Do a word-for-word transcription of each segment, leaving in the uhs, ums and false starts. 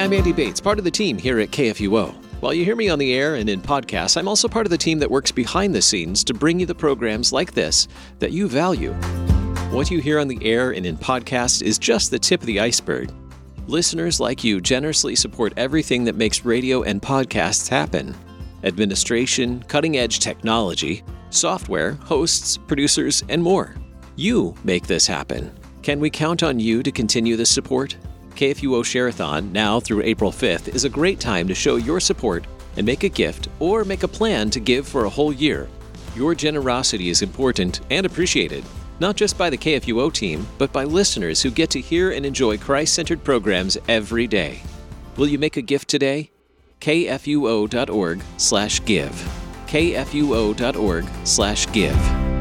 I'm Andy Bates, part of the team here at K F U O. While you hear me on the air and in podcasts, I'm also part of the team that works behind the scenes to bring you the programs like this that you value. What you hear on the air and in podcasts is just the tip of the iceberg. Listeners like you generously support everything that makes radio and podcasts happen. Administration, cutting-edge technology, software, hosts, producers, and more. You make this happen. Can we count on you to continue this support? K F U O Share-a-thon, now through April fifth, is a great time to show your support and make a gift or make a plan to give for a whole year. Your generosity is important and appreciated, not just by the K F U O team, but by listeners who get to hear and enjoy Christ-centered programs every day. Will you make a gift today? K F U O dot org slash give. K F U O dot org slash give.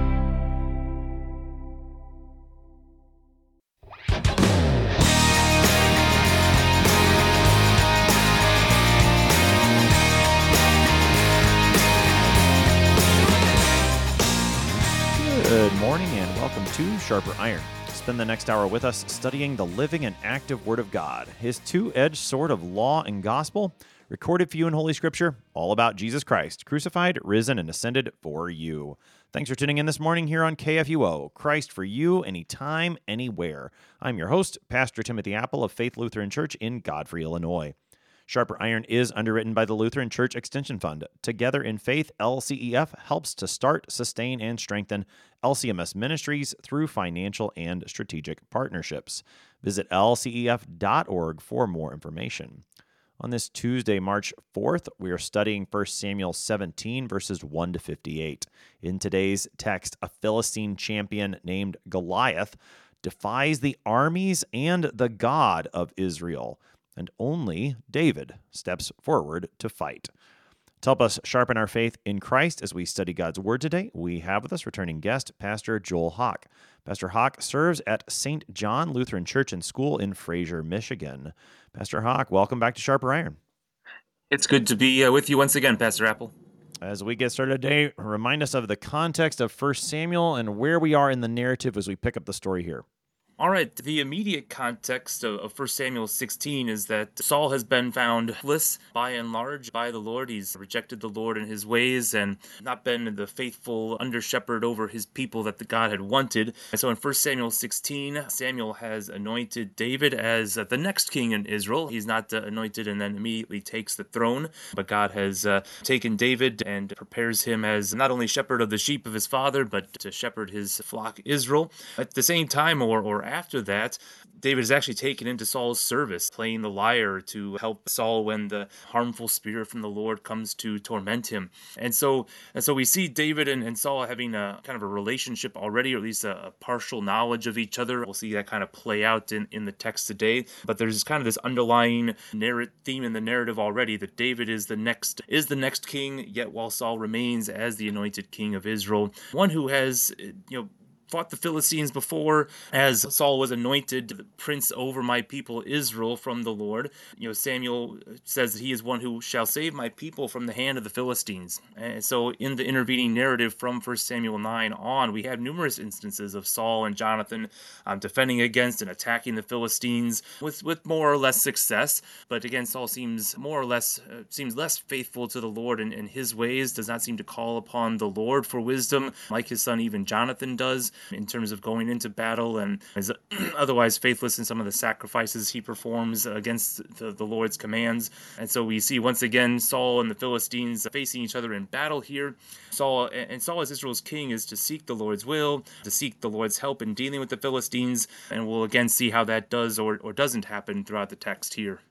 Good morning and welcome to Sharper Iron. Spend the next hour with us studying the living and active Word of God, His two-edged sword of law and gospel, recorded for you in Holy Scripture, all about Jesus Christ, crucified, risen, and ascended for you. Thanks for tuning in this morning here on K F U O, Christ for you, anytime, anywhere. I'm your host, Pastor Timothy Apple of Faith Lutheran Church in Godfrey, Illinois. Sharper Iron is underwritten by the Lutheran Church Extension Fund. Together in Faith, L C E F helps to start, sustain, and strengthen L C M S ministries through financial and strategic partnerships. Visit L C E F dot org for more information. On this Tuesday, March fourth, we are studying First Samuel seventeen, verses one to fifty-eight. In today's text, a Philistine champion named Goliath defies the armies and the God of Israel, and only David steps forward to fight. To help us sharpen our faith in Christ as we study God's Word today, we have with us returning guest, Pastor Joel Hawk. Pastor Hawk serves at Saint John Lutheran Church and School in Fraser, Michigan. Pastor Hawk, welcome back to Sharper Iron. It's good to be uh, with you once again, Pastor Apple. As we get started today, remind us of the context of First Samuel and where we are in the narrative as we pick up the story here. All right, the immediate context of, of First Samuel sixteen is that Saul has been found helpless by and large by the Lord. He's rejected the Lord and his ways and not been the faithful under-shepherd over his people that the God had wanted. And so in First Samuel sixteen, Samuel has anointed David as uh, the next king in Israel. He's not uh, anointed and then immediately takes the throne, but God has uh, taken David and prepares him as not only shepherd of the sheep of his father, but to shepherd his flock Israel. At the same time, or, or after that, David is actually taken into Saul's service, playing the lyre to help Saul when the harmful spirit from the Lord comes to torment him. And so and so we see David and, and Saul having a kind of a relationship already, or at least a, a partial knowledge of each other. We'll see that kind of play out in, in the text today. But there's kind of this underlying narrative theme in the narrative already that David is the next is the next king, yet while Saul remains as the anointed king of Israel, one who has, you know, fought the Philistines before, as Saul was anointed prince over my people Israel from the Lord. You know, Samuel says that he is one who shall save my people from the hand of the Philistines. And so in the intervening narrative from First Samuel nine on, we have numerous instances of Saul and Jonathan um, defending against and attacking the Philistines with, with more or less success. But again, Saul seems more or less uh, seems less faithful to the Lord in, in his ways, does not seem to call upon the Lord for wisdom like his son even Jonathan does, in terms of going into battle, and is otherwise faithless in some of the sacrifices he performs against the, the Lord's commands. And so we see once again Saul and the Philistines facing each other in battle here. Saul and Saul as Israel's king is to seek the Lord's will, to seek the Lord's help in dealing with the Philistines, and we'll again see how that does or, or doesn't happen throughout the text here.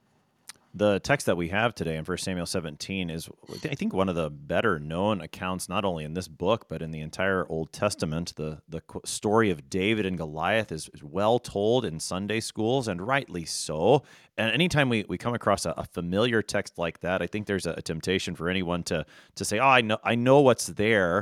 The text that we have today in First Samuel seventeen is, I think, one of the better known accounts, not only in this book, but in the entire Old Testament. The the story of David and Goliath is, is well told in Sunday schools, and rightly so. And anytime we, we come across a, a familiar text like that, I think there's a, a temptation for anyone to to say, oh, I know I know what's there.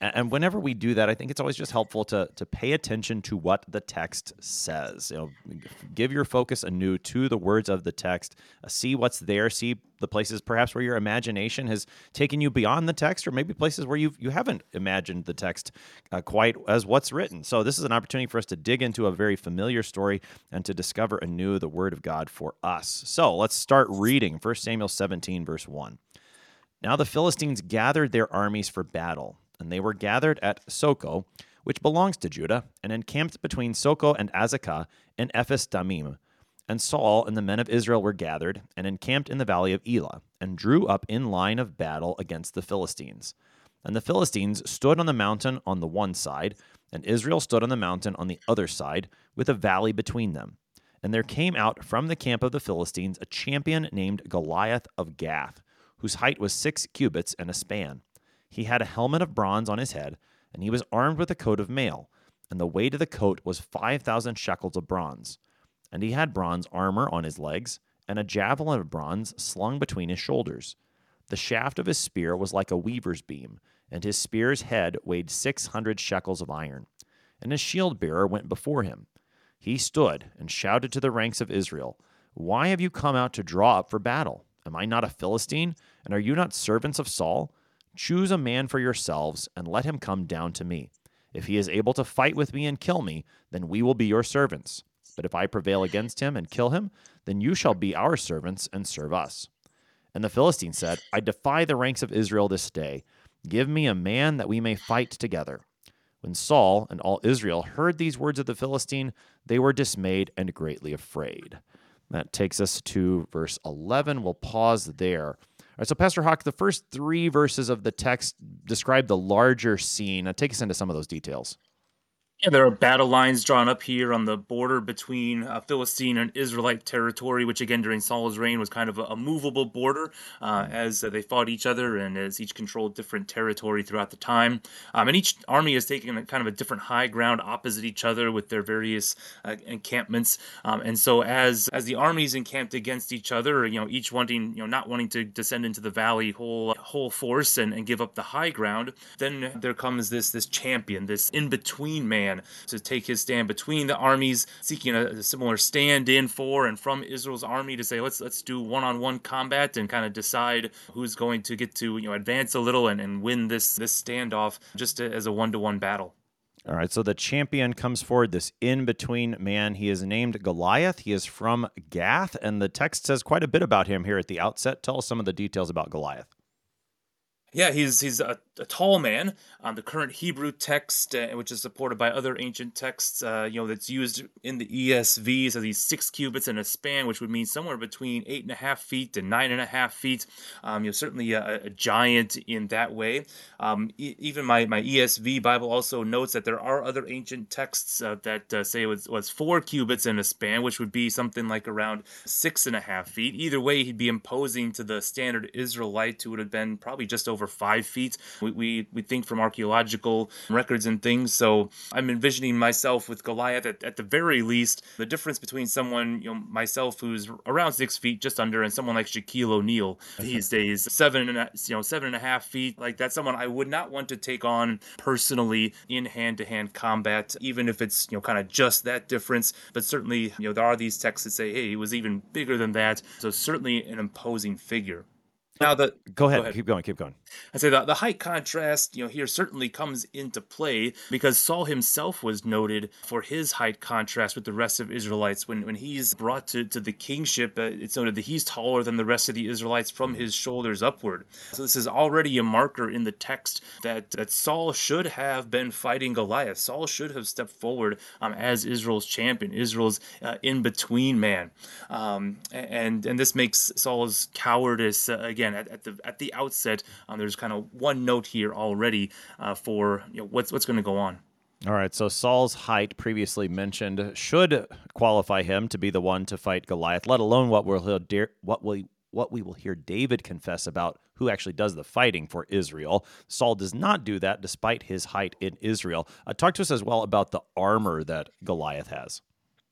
And whenever we do that, I think it's always just helpful to to pay attention to what the text says. You know, give your focus anew to the words of the text. Uh, see what's there. See the places perhaps where your imagination has taken you beyond the text, or maybe places where you you haven't imagined the text uh, quite as what's written. So this is an opportunity for us to dig into a very familiar story and to discover anew the Word of God for us. So let's start reading First Samuel seventeen, verse one. Now the Philistines gathered their armies for battle, and they were gathered at Soko, which belongs to Judah, and encamped between Soko and Azekah in Ephes Damim. And Saul and the men of Israel were gathered, and encamped in the valley of Elah, and drew up in line of battle against the Philistines. And the Philistines stood on the mountain on the one side, and Israel stood on the mountain on the other side, with a valley between them. And there came out from the camp of the Philistines a champion named Goliath of Gath, whose height was six cubits and a span. He had a helmet of bronze on his head, and he was armed with a coat of mail, and the weight of the coat was five thousand shekels of bronze. And he had bronze armor on his legs, and a javelin of bronze slung between his shoulders. The shaft of his spear was like a weaver's beam, and his spear's head weighed six hundred shekels of iron. And his shield-bearer went before him. He stood and shouted to the ranks of Israel, "Why have you come out to draw up for battle? Am I not a Philistine, and are you not servants of Saul? Choose a man for yourselves, and let him come down to me. If he is able to fight with me and kill me, then we will be your servants. But if I prevail against him and kill him, then you shall be our servants and serve us." And the Philistine said, "I defy the ranks of Israel this day. Give me a man that we may fight together." When Saul and all Israel heard these words of the Philistine, they were dismayed and greatly afraid. That takes us to verse eleven. We'll pause there. All right, so Pastor Hawk, the first three verses of the text describe the larger scene. Now, take us into some of those details. Yeah, there are battle lines drawn up here on the border between uh, Philistine and Israelite territory, which again during Saul's reign was kind of a, a movable border uh, as uh, they fought each other and as each controlled different territory throughout the time. Um, and each army is taking a, kind of a different high ground opposite each other with their various uh, encampments. Um, and so as as the armies encamped against each other, you know, each wanting, you know, not wanting to descend into the valley whole whole force and, and give up the high ground, then there comes this this champion, this in-between man to take his stand between the armies, seeking a, a similar stand-in for and from Israel's army to say, let's let's do one-on-one combat and kind of decide who's going to get to, you know, advance a little and, and win this this standoff just as a one-to-one battle. All right, so the champion comes forward, this in-between man. He is named Goliath. He is from Gath, and the text says quite a bit about him here at the outset. Tell us some of the details about Goliath. Yeah, he's he's a, a tall man. Um, the current Hebrew text, uh, which is supported by other ancient texts, uh, you know, that's used in the E S V, says he's six cubits in a span, which would mean somewhere between eight and a half feet and nine and a half feet. Um, you know, certainly a, a giant in that way. Um, e- even my, my E S V Bible also notes that there are other ancient texts uh, that uh, say it was, was four cubits in a span, which would be something like around six and a half feet. Either way, he'd be imposing to the standard Israelite, who would have been probably just over five feet. We, we we think from archaeological records and things. So I'm envisioning myself with Goliath at, at the very least. The difference between someone, you know, myself who's around six feet, just under, and someone like Shaquille O'Neal these days, seven and a, you know seven and a half feet. Like that's someone I would not want to take on personally in hand-to-hand combat, even if it's, you know, kind of just that difference. But certainly, you know, there are these texts that say, hey, he was even bigger than that. So certainly an imposing figure. Now the Go ahead. go ahead. Keep going. Keep going. I say that the height contrast, you know, here certainly comes into play because Saul himself was noted for his height contrast with the rest of Israelites. When when he's brought to, to the kingship, uh, it's noted that he's taller than the rest of the Israelites from his shoulders upward. So this is already a marker in the text that, that Saul should have been fighting Goliath. Saul should have stepped forward um, as Israel's champion, Israel's uh, in-between man. Um, and, and this makes Saul's cowardice, uh, again, At, at the at the outset, um, there's kind of one note here already uh, for, you know, what's what's going to go on. All right, so Saul's height, previously mentioned, should qualify him to be the one to fight Goliath, let alone what we'll hear, dare, what we what we will hear David confess about who actually does the fighting for Israel. Saul does not do that despite his height in Israel. Uh, talk to us as well about the armor that Goliath has.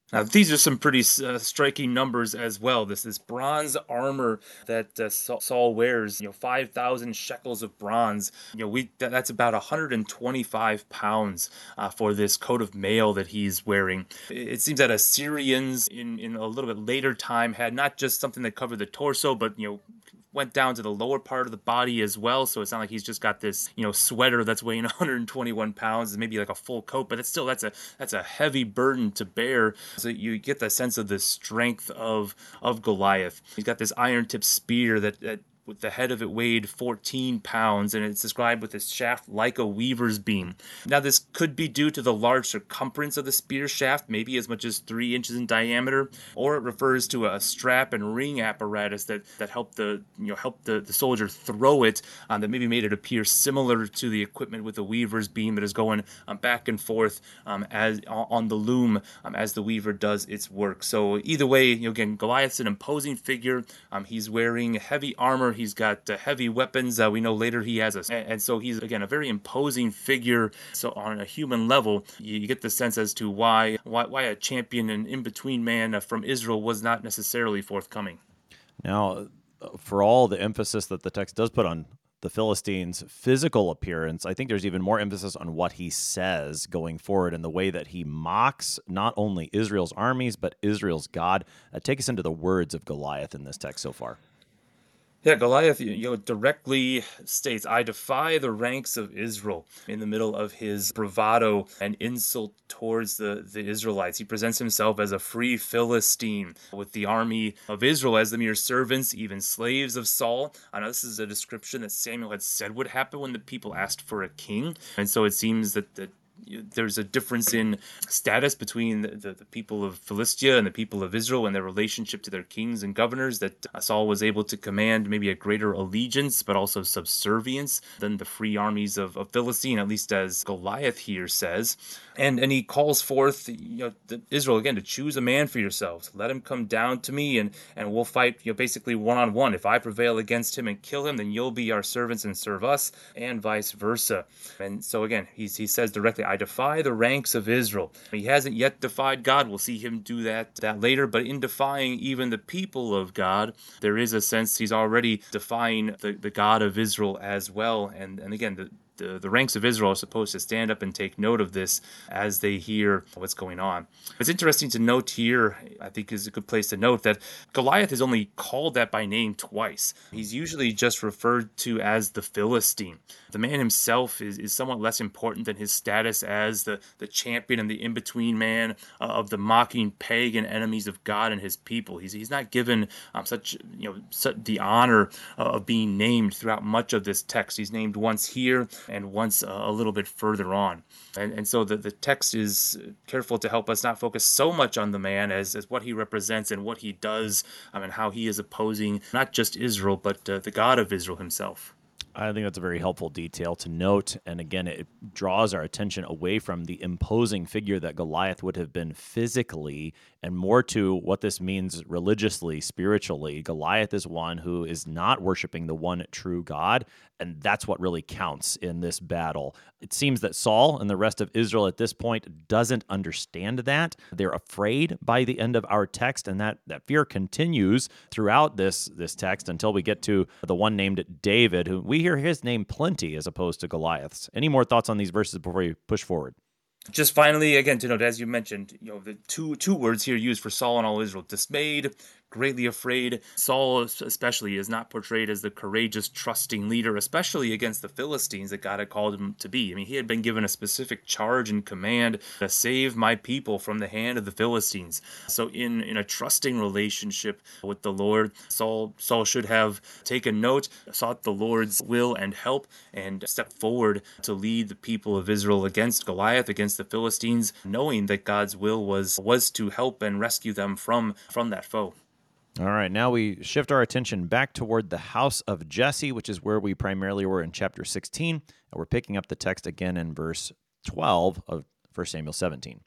Now, these are some pretty uh, striking numbers as well. This this bronze armor that uh, Sa- Saul wears, you know, five thousand shekels of bronze. You know, we that, that's about one hundred twenty-five pounds uh, for this coat of mail that he's wearing. It, it seems that Assyrians in in a little bit later time had not just something that covered the torso, but you know, went down to the lower part of the body as well. So it's not like he's just got this, you know, sweater that's weighing one hundred twenty-one pounds, maybe like a full coat, but it's still that's a that's a heavy burden to bear. So you get the sense of the strength of of Goliath. He's got this iron-tipped spear that, that with the head of it weighed fourteen pounds, and it's described with its shaft like a weaver's beam. Now, this could be due to the large circumference of the spear shaft, maybe as much as three inches in diameter, or it refers to a strap and ring apparatus that, that helped the you know helped the, the soldier throw it, um, that maybe made it appear similar to the equipment with the weaver's beam that is going um, back and forth um, as on the loom um, as the weaver does its work. So either way, you know, again, Goliath's an imposing figure. Um, he's wearing heavy armor. He's got uh, heavy weapons. Uh, we know later he has a, and, and so he's again a very imposing figure. So on a human level, you, you get the sense as to why why, why a champion and in between man uh, from Israel was not necessarily forthcoming. Now, for all the emphasis that the text does put on the Philistines' physical appearance, I think there's even more emphasis on what he says going forward and the way that he mocks not only Israel's armies, but Israel's God. Uh, take us into the words of Goliath in this text so far. Yeah, Goliath, you know, directly states, "I defy the ranks of Israel." In the middle of his bravado and insult towards the, the Israelites, he presents himself as a free Philistine with the army of Israel as the mere servants, even slaves of Saul. I know this is a description that Samuel had said would happen when the people asked for a king, and so it seems that the there's a difference in status between the, the, the people of Philistia and the people of Israel and their relationship to their kings and governors, that Saul was able to command maybe a greater allegiance, but also subservience than the free armies of, of Philistine, at least as Goliath here says. And and he calls forth, you know, the, Israel again to choose a man for yourselves. Let him come down to me, and, and we'll fight, you know, basically one on one. If I prevail against him and kill him, then you'll be our servants and serve us, and vice versa. And so again, he's, he says directly, "I defy the ranks of Israel." He hasn't yet defied God. We'll see him do that, that later. But in defying even the people of God, there is a sense he's already defying the, the God of Israel as well. And, and again, the The, the ranks of Israel are supposed to stand up and take note of this as they hear what's going on. It's interesting to note here, I think is a good place to note, that Goliath is only called that by name twice. He's usually just referred to as the Philistine. The man himself is, is somewhat less important than his status as the, the champion and the in-between man uh, of the mocking pagan enemies of God and his people. He's, he's not given um, such, you know, such the honor uh, of being named throughout much of this text. He's named once here and once uh, a little bit further on. And, and so the, the text is careful to help us not focus so much on the man as, as what he represents and what he does, um, and how he is opposing not just Israel, but uh, the God of Israel himself. I think that's a very helpful detail to note. And again, it draws our attention away from the imposing figure that Goliath would have been physically and more to what this means religiously, spiritually. Goliath is one who is not worshiping the one true God, and that's what really counts in this battle. It seems that Saul and the rest of Israel at this point doesn't understand that. They're afraid by the end of our text, and that, that fear continues throughout this, this text until we get to the one named David, who we hear his name plenty as opposed to Goliath's. Any more thoughts on these verses before we push forward? Just finally, again, to note, as you mentioned, you know, the two two words here used for Saul and all Israel: dismayed, greatly afraid. Saul especially is not portrayed as the courageous, trusting leader, especially against the Philistines that God had called him to be. I mean, he had been given a specific charge and command to save my people from the hand of the Philistines. So in, in a trusting relationship with the Lord, Saul, Saul should have taken note, sought the Lord's will and help, and stepped forward to lead the people of Israel against Goliath, against the Philistines, knowing that God's will was, was to help and rescue them from, from that foe. All right, now we shift our attention back toward the house of Jesse, which is where we primarily were in chapter sixteen, and we're picking up the text again in verse twelve of First Samuel seventeen.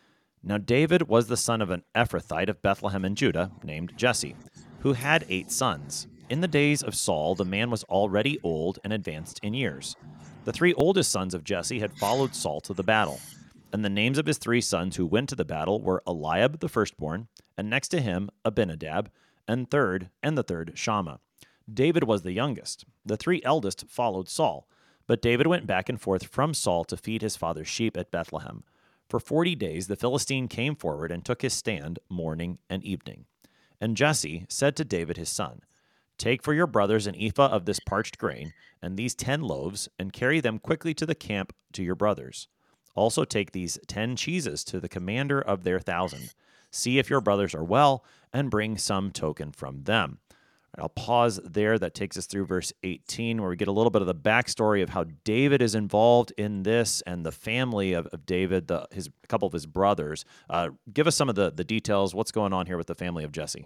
Now David was the son of an Ephrathite of Bethlehem in Judah, named Jesse, who had eight sons. In the days of Saul, the man was already old and advanced in years. The three oldest sons of Jesse had followed Saul to the battle. And the names of his three sons who went to the battle were Eliab the firstborn, and next to him Abinadab, and third, and the third Shammah. David was the youngest. The three eldest followed Saul, but David went back and forth from Saul to feed his father's sheep at Bethlehem. For forty days the Philistine came forward and took his stand morning and evening. And Jesse said to David his son, "Take for your brothers an ephah of this parched grain, and these ten loaves, and carry them quickly to the camp to your brothers. Also take these ten cheeses to the commander of their thousand. See if your brothers are well, and bring some token from them." I'll pause there. That takes us through verse eighteen, where we get a little bit of the backstory of how David is involved in this and the family of, of David, the, his a couple of his brothers. Uh, give us some of the, the details. What's going on here with the family of Jesse?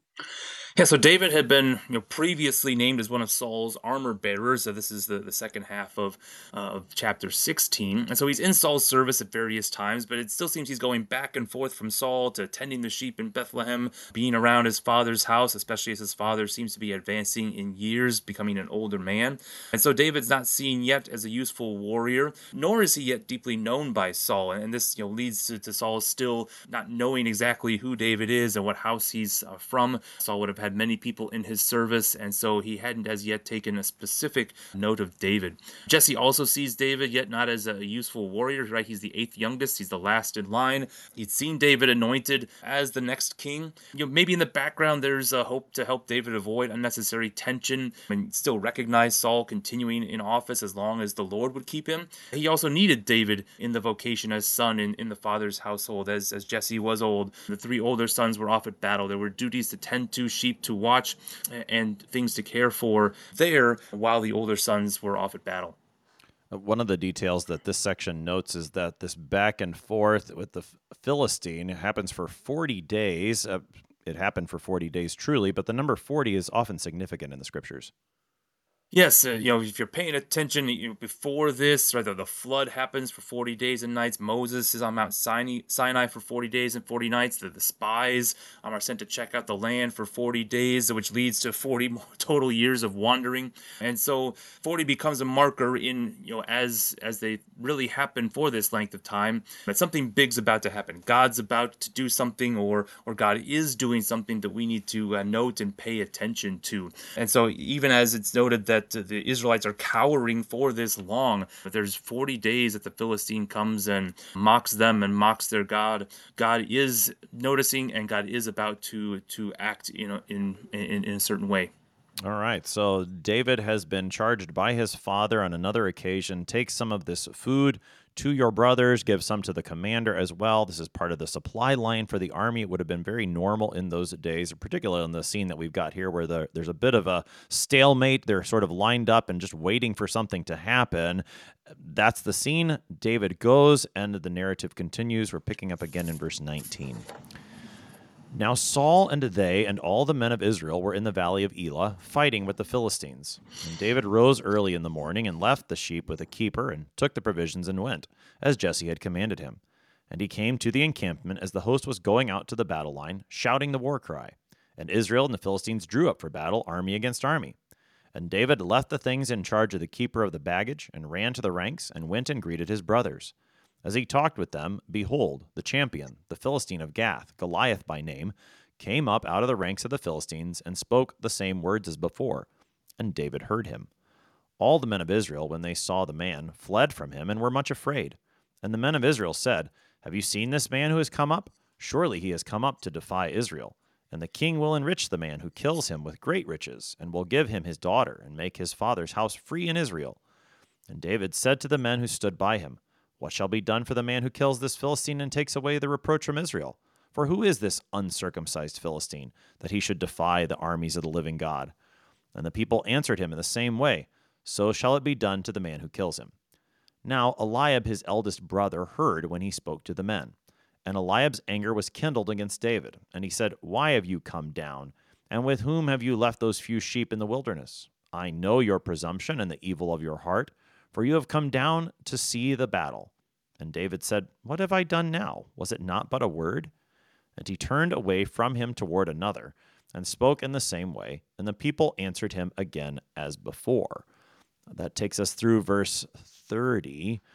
Yeah, so David had been, you know, previously named as one of Saul's armor bearers. So this is the, the second half of, uh, of chapter sixteen. And so he's in Saul's service at various times, but it still seems he's going back and forth from Saul to tending the sheep in Bethlehem, being around his father's house, especially as his father seems to be advancing in years, becoming an older man. And so David's not seen yet as a useful warrior, nor is he yet deeply known by Saul. And this, you know, leads to, to Saul still not knowing exactly who David is and what house he's uh, from. Saul would have had many people in his service, and so he hadn't as yet taken a specific note of David. Jesse also sees David yet not as a useful warrior, right? He's the eighth youngest. He's the last in line. He'd seen David anointed as the next king. You know, maybe in the background there's a hope to help David avoid unnecessary tension and still recognize Saul continuing in office as long as the Lord would keep him. He also needed David in the vocation as son in, in the father's household. As, as Jesse was old, the three older sons were off at battle. There were duties to tend to, sheep to watch, and things to care for there while the older sons were off at battle. One of the details that this section notes is that this back and forth with the Philistine happens for forty days. Uh, it happened for forty days truly, but the number forty is often significant in the scriptures. Yes, uh, you know, if you're paying attention, you know, before this, right, the, the flood happens for forty days and nights. Moses is on Mount Sinai, Sinai for forty days and forty nights. The, the spies um, are sent to check out the land for forty days, which leads to forty more total years of wandering. And so forty becomes a marker in, you know, as as they really happen for this length of time, that something big's about to happen. God's about to do something, or or God is doing something that we need to uh, note and pay attention to. And so even as it's noted that that the Israelites are cowering for this long, but there's forty days that the Philistine comes and mocks them and mocks their God. God is noticing, and God is about to to act, you know, in in, in a certain way. All right, so David has been charged by his father on another occasion. Take some of this food to your brothers, give some to the commander as well. This is part of the supply line for the army. It would have been very normal in those days, particularly in the scene that we've got here where the, there's a bit of a stalemate. They're sort of lined up and just waiting for something to happen. That's the scene. David goes, and the narrative continues. We're picking up again in verse nineteen. Now Saul and they and all the men of Israel were in the valley of Elah, fighting with the Philistines. And David rose early in the morning and left the sheep with a keeper, and took the provisions and went, as Jesse had commanded him. And he came to the encampment as the host was going out to the battle line, shouting the war cry. And Israel and the Philistines drew up for battle, army against army. And David left the things in charge of the keeper of the baggage, and ran to the ranks, and went and greeted his brothers. As he talked with them, behold, the champion, the Philistine of Gath, Goliath by name, came up out of the ranks of the Philistines, and spoke the same words as before. And David heard him. All the men of Israel, when they saw the man, fled from him, and were much afraid. And the men of Israel said, Have you seen this man who has come up? Surely he has come up to defy Israel. And the king will enrich the man who kills him with great riches, and will give him his daughter, and make his father's house free in Israel. And David said to the men who stood by him, What shall be done for the man who kills this Philistine and takes away the reproach from Israel? For who is this uncircumcised Philistine, that he should defy the armies of the living God? And the people answered him in the same way, So shall it be done to the man who kills him. Now Eliab his eldest brother heard when he spoke to the men. And Eliab's anger was kindled against David. And he said, Why have you come down? And with whom have you left those few sheep in the wilderness? I know your presumption and the evil of your heart, for you have come down to see the battle. And David said, What have I done now? Was it not but a word? And he turned away from him toward another, and spoke in the same way, and the people answered him again as before. That takes us through verse thirty.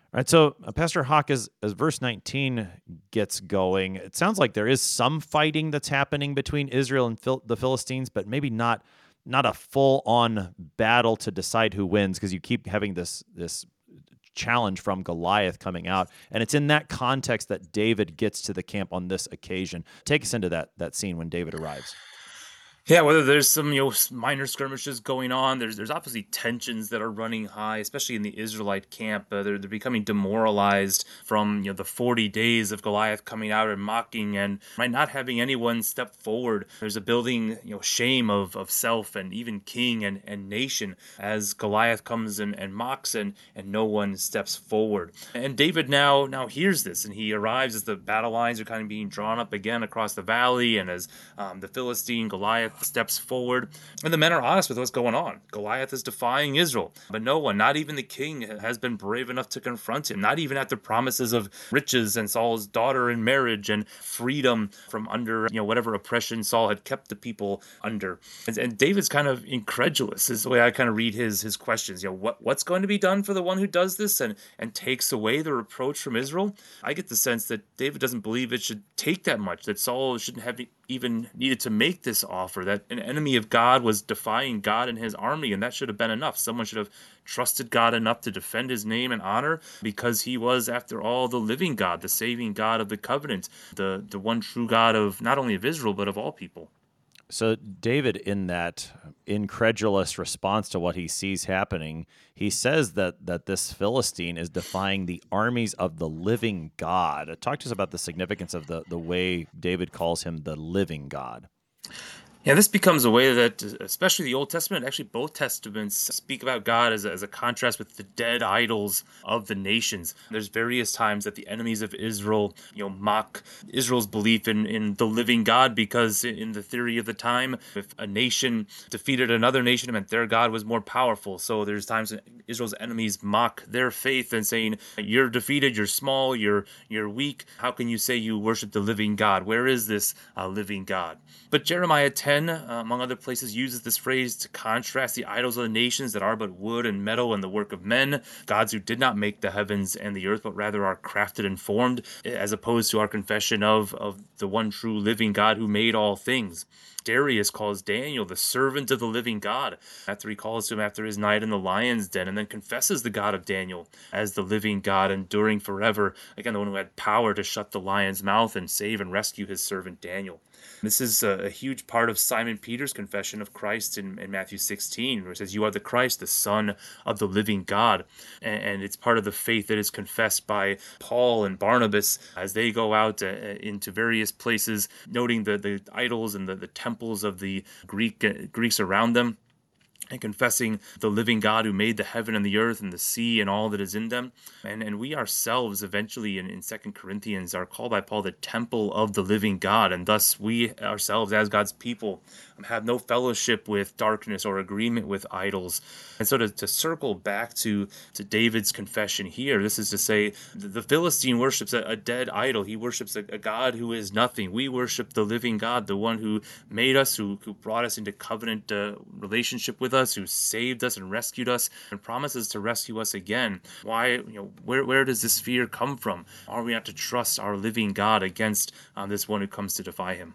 All right, so uh, Pastor Hawk, as, as verse nineteen gets going, it sounds like there is some fighting that's happening between Israel and Phil- the Philistines, but maybe not not a full-on battle to decide who wins, because you keep having this this challenge from Goliath coming out, and it's in that context that David gets to the camp on this occasion. Take us into that that scene when David arrives. Yeah, whether there's some you know minor skirmishes going on, there's there's obviously tensions that are running high, especially in the Israelite camp. Uh, they're they're becoming demoralized from you know the forty days of Goliath coming out and mocking, and right not having anyone step forward. There's a building you know shame of, of self and even king and, and nation as Goliath comes and, and mocks and and no one steps forward. And David now now hears this, and he arrives as the battle lines are kind of being drawn up again across the valley, and as um, the Philistine Goliath steps forward, and the men are honest with what's going on. Goliath is defying Israel, but no one, not even the king, has been brave enough to confront him, not even after promises of riches and Saul's daughter in marriage and freedom from under you know whatever oppression Saul had kept the people under. And, and David's kind of incredulous is the way I kind of read his his questions. You know, what what's going to be done for the one who does this and and takes away the reproach from Israel? I get the sense that David doesn't believe it should take that much, that Saul shouldn't have even needed to make this offer, that an enemy of God was defying God and his army, and that should have been enough. Someone should have trusted God enough to defend his name and honor, because he was, after all, the living God, the saving God of the covenant, the, the one true God of not only of Israel, but of all people. So David, in that incredulous response to what he sees happening, he says that that this Philistine is defying the armies of the living God. Talk to us about the significance of the, the way David calls him the living God. Yeah, this becomes a way that, especially the Old Testament, actually both Testaments speak about God as a, as a contrast with the dead idols of the nations. There's various times that the enemies of Israel, you know, mock Israel's belief in, in the living God, because in the theory of the time, if a nation defeated another nation, it meant their God was more powerful. So there's times when Israel's enemies mock their faith and saying, "You're defeated, you're small, you're you're weak. How can you say you worship the living God? Where is this uh, living God?" But Jeremiah ten, uh, among other places, uses this phrase to contrast the idols of the nations that are but wood and metal and the work of men, gods who did not make the heavens and the earth, but rather are crafted and formed, as opposed to our confession of, of the one true living God who made all things. Darius calls Daniel the servant of the living God, after he calls to him after his night in the lion's den, and then confesses the God of Daniel as the living God, enduring forever, again, the one who had power to shut the lion's mouth and save and rescue his servant Daniel. This is a, a huge part of Simon Peter's confession of Christ in, in Matthew sixteen, where it says, "You are the Christ, the Son of the living God." And, and it's part of the faith that is confessed by Paul and Barnabas as they go out uh, into various places, noting the, the idols and the, the temples of the Greek uh, Greeks around them, and confessing the living God who made the heaven and the earth and the sea and all that is in them. And and we ourselves eventually in, in Second Corinthians are called by Paul the temple of the living God, and thus we ourselves as God's people have no fellowship with darkness or agreement with idols. And so to, to circle back to, to David's confession here, this is to say the, the Philistine worships a, a dead idol. He worships a, a God who is nothing. We worship the living God, the one who made us, who, who brought us into covenant uh, relationship with us, who saved us and rescued us and promises to rescue us again. Why, you know, where, where does this fear come from? Are we not to trust our living God against um, this one who comes to defy him?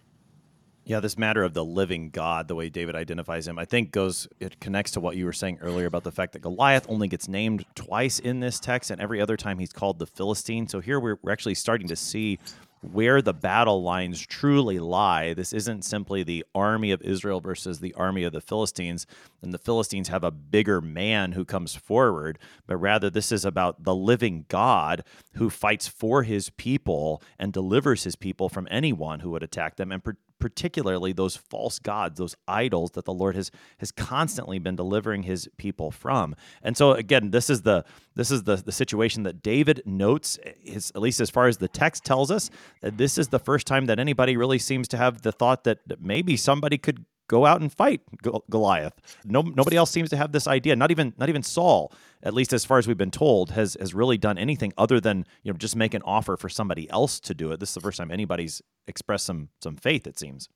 Yeah, this matter of the living God, the way David identifies him, I think goes, it connects to what you were saying earlier about the fact that Goliath only gets named twice in this text, and every other time he's called the Philistine. So here we're, we're actually starting to see where the battle lines truly lie. This isn't simply the army of Israel versus the army of the Philistines, and the Philistines have a bigger man who comes forward, but rather this is about the living God who fights for his people and delivers his people from anyone who would attack them, and particularly those false gods, those idols that the Lord has has constantly been delivering his people from. And so again, this is the this is the, the situation that David notes, is, at least as far as the text tells us, that this is the first time that anybody really seems to have the thought that, that maybe somebody could go out and fight Goliath. No, nobody else seems to have this idea. Not even not even Saul, at least as far as we've been told, has has really done anything other than, you know, just make an offer for somebody else to do it. This is the first time anybody's expressed some some faith, it seems.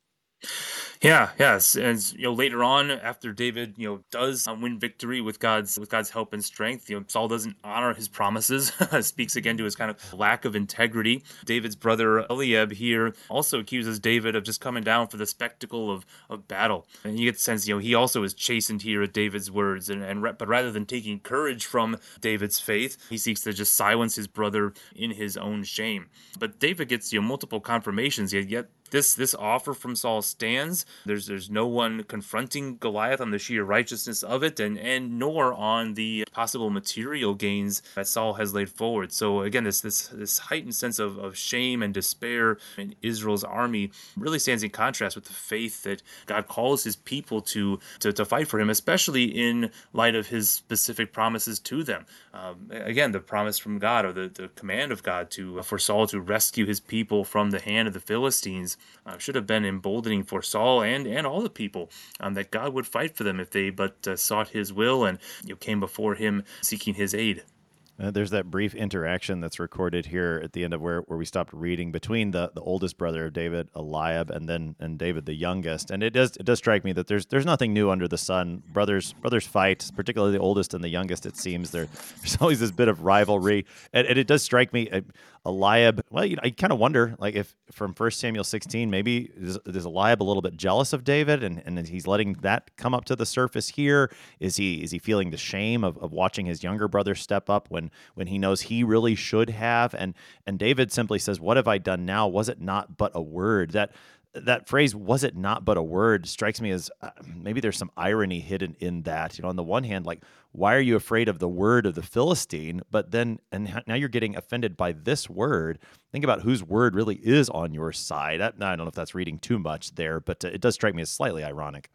Yeah, yes, and you know later on, after David, you know, does um, win victory with God's with God's help and strength, you know, Saul doesn't honor his promises, speaks again to his kind of lack of integrity. David's brother Eliab here also accuses David of just coming down for the spectacle of of battle, and you get the sense, you know, he also is chastened here at David's words, and and but rather than taking courage from David's faith, he seeks to just silence his brother in his own shame. But David gets you know multiple confirmations, yet yet this this offer from Saul stands. There's there's no one confronting Goliath on the sheer righteousness of it, and and nor on the possible material gains that Saul has laid forward. So again, this this this heightened sense of, of shame and despair in Israel's army really stands in contrast with the faith that God calls his people to to, to fight for him, especially in light of his specific promises to them. Um, again, the promise from God, or the, the command of God to for Saul to rescue his people from the hand of the Philistines, uh, should have been emboldening for Saul and, and all the people, um, that God would fight for them if they but uh, sought his will and you know, came before him seeking his aid. Uh, there's that brief interaction that's recorded here at the end of where, where we stopped reading between the, the oldest brother of David, Eliab, and then and David the youngest. And it does it does strike me that there's there's nothing new under the sun. Brothers brothers fight, particularly the oldest and the youngest. It seems there, there's always this bit of rivalry, and, and it does strike me. Uh, Eliab, well, you know, I kind of wonder, like, if from First Samuel sixteen, maybe is, is Eliab a little bit jealous of David, and, and he's letting that come up to the surface here? Is he is he feeling the shame of, of watching his younger brother step up when when he knows he really should have? And and David simply says, "What have I done now? Was it not but a word?" That that phrase, "was it not but a word," strikes me as uh, maybe there's some irony hidden in that. You know, on the one hand, like, why are you afraid of the word of the Philistine? But then, and now you're getting offended by this word. Think about whose word really is on your side. I, I don't know if that's reading too much there, but uh, it does strike me as slightly ironic.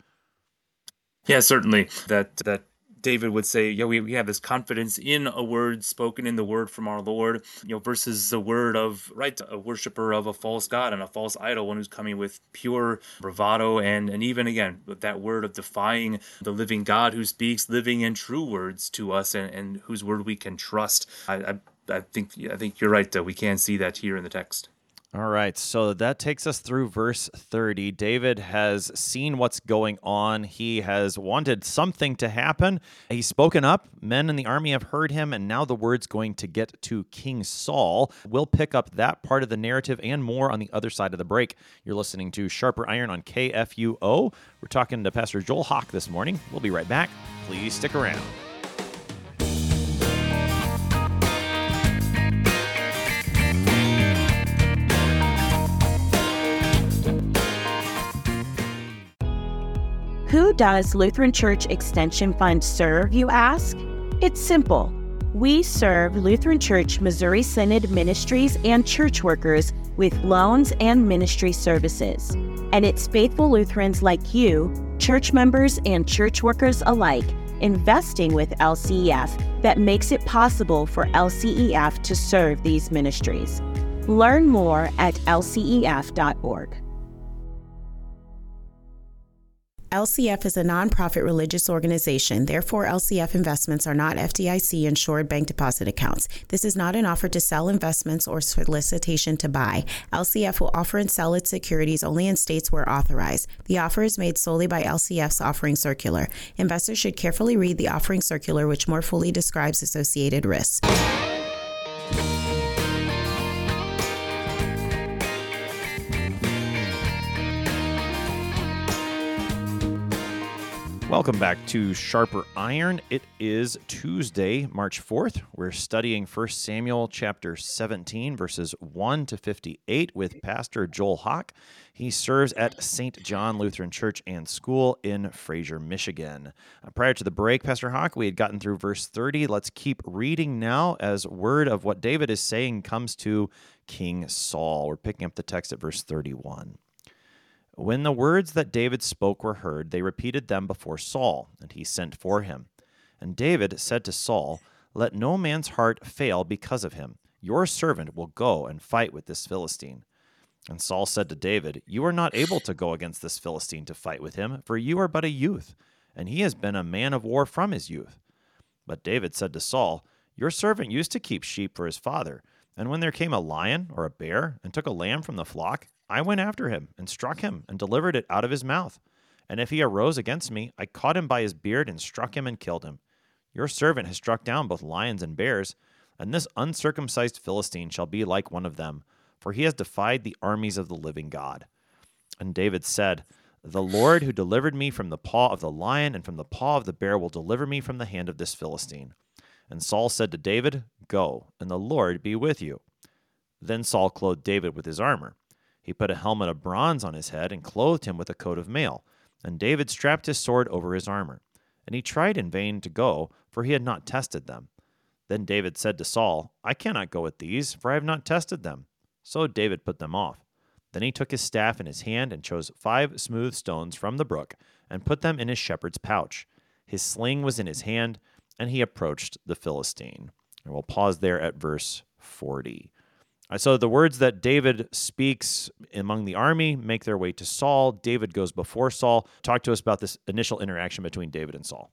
Yeah, certainly that that David would say, yeah, we, we have this confidence in a word spoken in the word from our Lord, you know, versus the word of, right, a worshiper of a false god and a false idol, one who's coming with pure bravado, and, and even, again, with that word of defying the living God who speaks living and true words to us, and, and whose word we can trust. I, I, I think I think you're right, that we can see that here in the text. All right, so that takes us through verse thirty. David has seen what's going on. He has wanted something to happen. He's spoken up. Men in the army have heard him, and now the word's going to get to King Saul. We'll pick up that part of the narrative and more on the other side of the break. You're listening to Sharper Iron on K F U O. We're talking to Pastor Joel Hawk this morning. We'll be right back. Please stick around. Who does Lutheran Church Extension Fund serve, you ask? It's simple. We serve Lutheran Church Missouri Synod ministries and church workers with loans and ministry services. And it's faithful Lutherans like you, church members and church workers alike, investing with L C E F that makes it possible for L C E F to serve these ministries. Learn more at L C E F dot org. L C F is a nonprofit religious organization. Therefore, L C F investments are not F D I C-insured bank deposit accounts. This is not an offer to sell investments or solicitation to buy. L C F will offer and sell its securities only in states where authorized. The offer is made solely by L C F's offering circular. Investors should carefully read the offering circular, which more fully describes associated risks. Welcome back to Sharper Iron. It is Tuesday, March fourth. We're studying First Samuel chapter seventeen, verses one to fifty-eight with Pastor Joel Hawk. He serves at Saint John Lutheran Church and School in Fraser, Michigan. Uh, prior to the break, Pastor Hawk, we had gotten through verse thirty. Let's keep reading now as word of what David is saying comes to King Saul. We're picking up the text at verse thirty-one. When the words that David spoke were heard, they repeated them before Saul, and he sent for him. And David said to Saul, "Let no man's heart fail because of him. Your servant will go and fight with this Philistine." And Saul said to David, "You are not able to go against this Philistine to fight with him, for you are but a youth, and he has been a man of war from his youth." But David said to Saul, "Your servant used to keep sheep for his father, and when there came a lion or a bear and took a lamb from the flock, I went after him and struck him and delivered it out of his mouth. And if he arose against me, I caught him by his beard and struck him and killed him. Your servant has struck down both lions and bears, and this uncircumcised Philistine shall be like one of them, for he has defied the armies of the living God. And David said, The Lord who delivered me from the paw of the lion and from the paw of the bear will deliver me from the hand of this Philistine. And Saul said to David, Go, and the Lord be with you. Then Saul clothed David with his armor. He put a helmet of bronze on his head and clothed him with a coat of mail. And David strapped his sword over his armor. And he tried in vain to go, for he had not tested them. Then David said to Saul, I cannot go with these, for I have not tested them. So David put them off. Then he took his staff in his hand and chose five smooth stones from the brook and put them in his shepherd's pouch. His sling was in his hand, and he approached the Philistine. And we'll pause there at verse forty. So the words that David speaks among the army make their way to Saul. David goes before Saul. Talk to us about this initial interaction between David and Saul.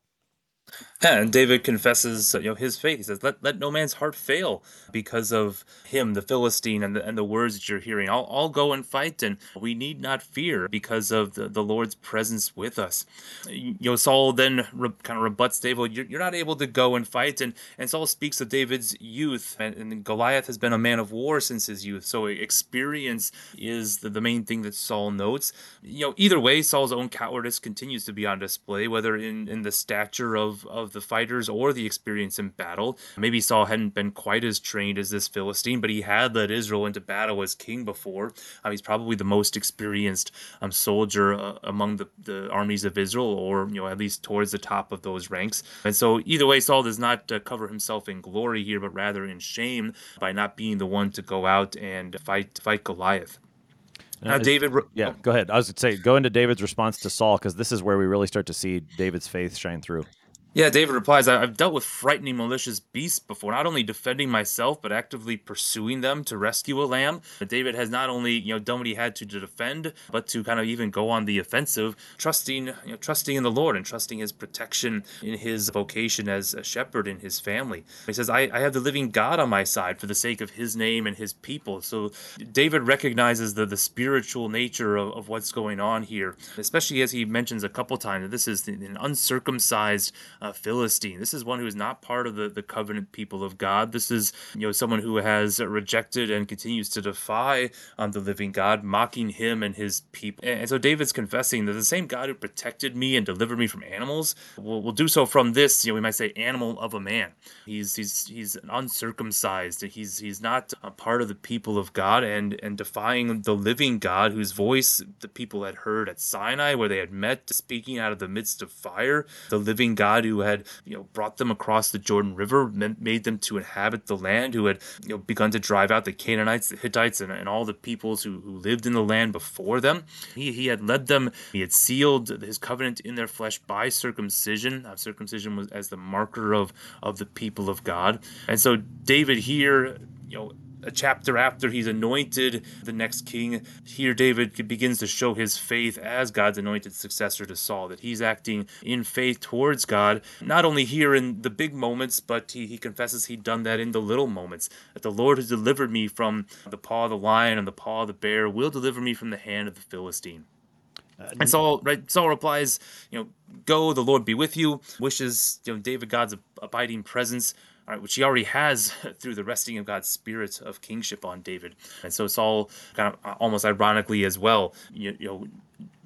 Yeah, and David confesses, you know, his faith. He says, "Let let no man's heart fail because of him, the Philistine, and the and the words that you're hearing. I'll I'll go and fight, and we need not fear because of the, the Lord's presence with us." You know, Saul then re, kind of rebuts David. You're, you're not able to go and fight, and and Saul speaks of David's youth, and, and Goliath has been a man of war since his youth. So experience is the, the main thing that Saul notes. You know, either way, Saul's own cowardice continues to be on display, whether in in the stature of of the fighters or the experience in battle. Maybe Saul hadn't been quite as trained as this Philistine, but he had led Israel into battle as king before. Um, he's probably the most experienced um, soldier uh, among the, the armies of Israel, or you know, at least towards the top of those ranks. And so either way, Saul does not uh, cover himself in glory here, but rather in shame by not being the one to go out and fight fight Goliath. Now, David. Yeah, go ahead. I was going to say, go into David's response to Saul, because this is where we really start to see David's faith shine through. Yeah, David replies, I've dealt with frightening malicious beasts before, not only defending myself, but actively pursuing them to rescue a lamb. David has not only, you know, done what he had to to defend, but to kind of even go on the offensive, trusting, you know, trusting in the Lord and trusting his protection in his vocation as a shepherd in his family. He says, I, I have the living God on my side for the sake of his name and his people. So David recognizes the, the spiritual nature of, of what's going on here, especially as he mentions a couple times that this is an uncircumcised Uh, Philistine. This is one who is not part of the, the covenant people of God. This is, you know, someone who has rejected and continues to defy um, the living God, mocking him and his people. And, and so David's confessing that the same God who protected me and delivered me from animals will, will do so from this, you know, we might say, animal of a man. He's he's he's uncircumcised. He's he's not a part of the people of God, and and defying the living God, whose voice the people had heard at Sinai, where they had met, speaking out of the midst of fire. The living God who had, you know, brought them across the Jordan River, made them to inhabit the land, who had, you know, begun to drive out the Canaanites, the Hittites, and, and all the peoples who, who lived in the land before them. He, he had led them, he had sealed his covenant in their flesh by circumcision. Uh, circumcision was as the marker of, of the people of God. And so David here, you know, a chapter after he's anointed the next king, here David begins to show his faith as God's anointed successor to Saul, that he's acting in faith towards God, not only here in the big moments, but he, he confesses he'd done that in the little moments, that the Lord has delivered me from the paw of the lion and the paw of the bear, will deliver me from the hand of the Philistine. Uh, and Saul, right, Saul replies, you know, go, the Lord be with you, wishes, you know, David God's abiding presence, all right, which he already has through the resting of God's spirit of kingship on David. And so Saul, kind of almost ironically as well, you, you know,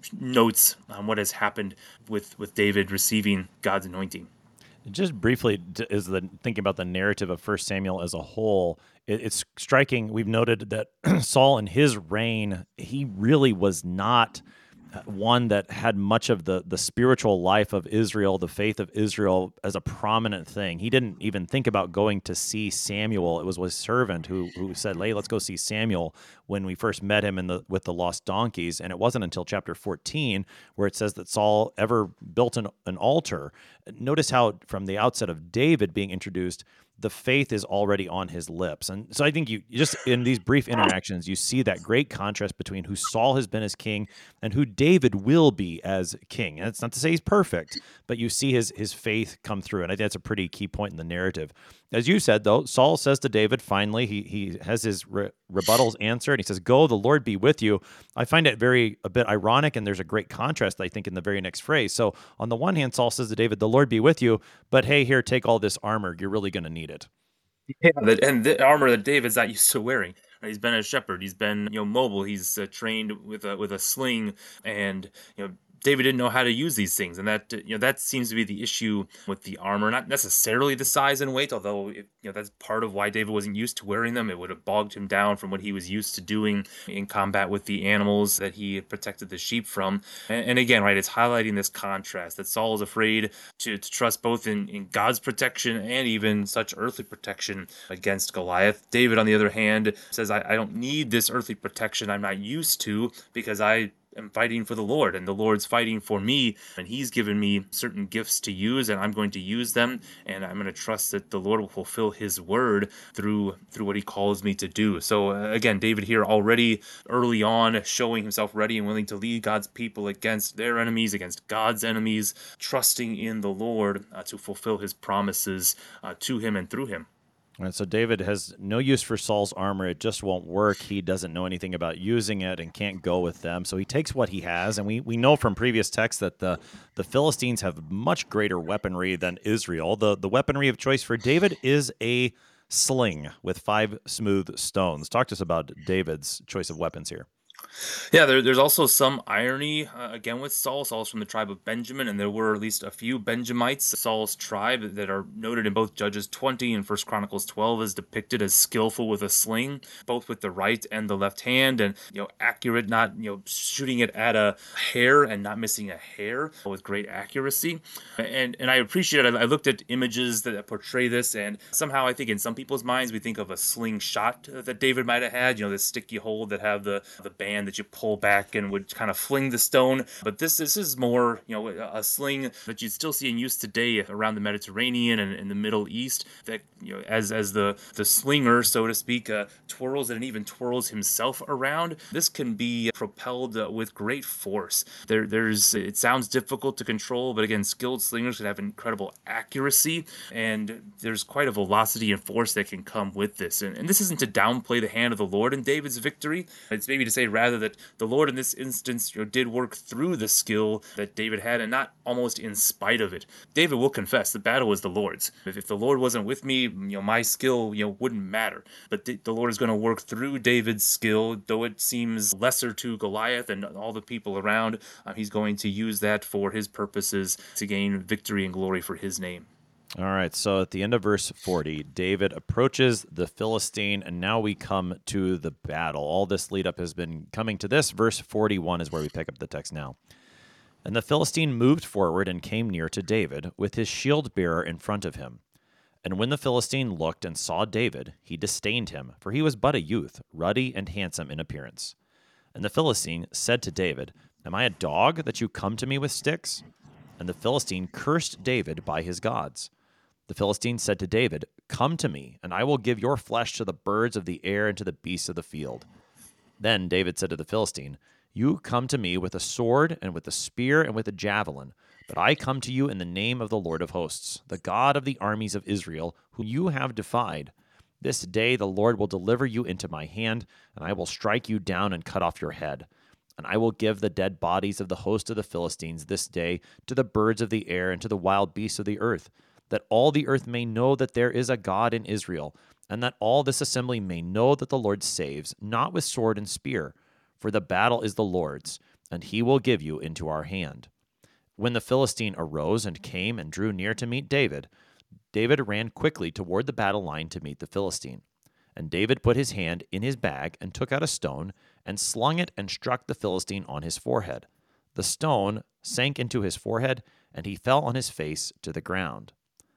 notes on what has happened with, with David receiving God's anointing. Just briefly, is the thinking about the narrative of First Samuel as a whole, it, it's striking. We've noted that Saul in his reign, he really was not one that had much of the the spiritual life of Israel, the faith of Israel as a prominent thing. He didn't even think about going to see Samuel. It was his servant who who said, hey, let's go see Samuel, when we first met him in the with the lost donkeys. And it wasn't until chapter fourteen where it says that Saul ever built an, an altar. Notice how from the outset of David being introduced, the faith is already on his lips. And so I think you just in these brief interactions, you see that great contrast between who Saul has been as king and who David will be as king. And it's not to say he's perfect, but you see his his faith come through. And I think that's a pretty key point in the narrative. As you said, though, Saul says to David, finally, he he has his re- rebuttals answered, and he says, "Go, the Lord be with you." I find it very a bit ironic, and there's a great contrast, I think, in the very next phrase. So on the one hand, Saul says to David, "The Lord be with you," but hey, here, take all this armor. You're really going to need it. Yeah, the, and the armor that David's not used to wearing. He's been a shepherd. He's been, you know, mobile. He's uh, trained with a with a sling, and you know, David didn't know how to use these things, and that you know that seems to be the issue with the armor. Not necessarily the size and weight, although it, you know that's part of why David wasn't used to wearing them. It would have bogged him down from what he was used to doing in combat with the animals that he protected the sheep from. And, and again, right, it's highlighting this contrast that Saul is afraid to, to trust both in, in God's protection and even such earthly protection against Goliath. David, on the other hand, says, I, I don't need this earthly protection I'm not used to because I am fighting for the Lord, and the Lord's fighting for me, and he's given me certain gifts to use, and I'm going to use them, and I'm going to trust that the Lord will fulfill his word through through what he calls me to do. So uh, again, David here already early on showing himself ready and willing to lead God's people against their enemies, against God's enemies, trusting in the Lord uh, to fulfill his promises uh, to him and through him. All right, so David has no use for Saul's armor. It just won't work. He doesn't know anything about using it and can't go with them. So he takes what he has, and we, we know from previous texts that the, the Philistines have much greater weaponry than Israel. The, the weaponry of choice for David is a sling with five smooth stones. Talk to us about David's choice of weapons here. Yeah, there, there's also some irony, uh, again, with Saul. Saul's from the tribe of Benjamin, and there were at least a few Benjamites, Saul's tribe, that are noted in both Judges twenty and First Chronicles twelve as depicted as skillful with a sling, both with the right and the left hand, and, you know, accurate, not, you know, shooting it at a hair and not missing a hair with great accuracy. And and I appreciate it. I looked at images that portray this, and somehow I think in some people's minds, we think of a slingshot that David might have had, you know, this stick you hold that have the, the band that you pull back and would kind of fling the stone. But this this is more, you know, a sling that you'd still see in use today around the Mediterranean and in the Middle East, that, you know, as as the the slinger, so to speak, uh, twirls it and even twirls himself around. This can be propelled uh, with great force. There there's it sounds difficult to control, but again, skilled slingers can have incredible accuracy, and there's quite a velocity and force that can come with this. And, and this isn't to downplay the hand of the Lord in David's victory. It's maybe to say rather that the Lord in this instance, you know, did work through the skill that David had, and not almost in spite of it. David will confess the battle was the Lord's. If, if the Lord wasn't with me, you know, my skill, you know, wouldn't matter. But the, the Lord is going to work through David's skill, though it seems lesser to Goliath and all the people around. Uh, he's going to use that for his purposes to gain victory and glory for his name. All right, so at the end of verse forty, David approaches the Philistine, and now we come to the battle. All this lead up has been coming to this. Verse forty-one is where we pick up the text now. And the Philistine moved forward and came near to David, with his shield-bearer in front of him. And when the Philistine looked and saw David, he disdained him, for he was but a youth, ruddy and handsome in appearance. And the Philistine said to David, Am I a dog that you come to me with sticks? And the Philistine cursed David by his gods. The Philistine said to David, Come to me, and I will give your flesh to the birds of the air and to the beasts of the field. Then David said to the Philistine, You come to me with a sword and with a spear and with a javelin, but I come to you in the name of the Lord of hosts, the God of the armies of Israel, whom you have defied. This day the Lord will deliver you into my hand, and I will strike you down and cut off your head. And I will give the dead bodies of the host of the Philistines this day to the birds of the air and to the wild beasts of the earth, that all the earth may know that there is a God in Israel, and that all this assembly may know that the Lord saves, not with sword and spear, for the battle is the Lord's, and he will give you into our hand. When the Philistine arose and came and drew near to meet David, David ran quickly toward the battle line to meet the Philistine. And David put his hand in his bag and took out a stone, and slung it and struck the Philistine on his forehead. The stone sank into his forehead, and he fell on his face to the ground.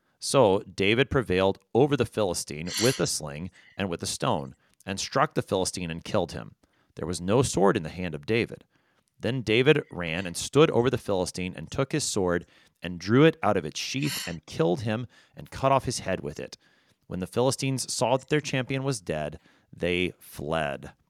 So David prevailed over the Philistine with a sling and with a stone, and struck the Philistine and killed him. There was no sword in the hand of David. Then David ran and stood over the Philistine and took his sword and drew it out of its sheath and killed him and cut off his head with it. When the Philistines saw that their champion was dead, they fled.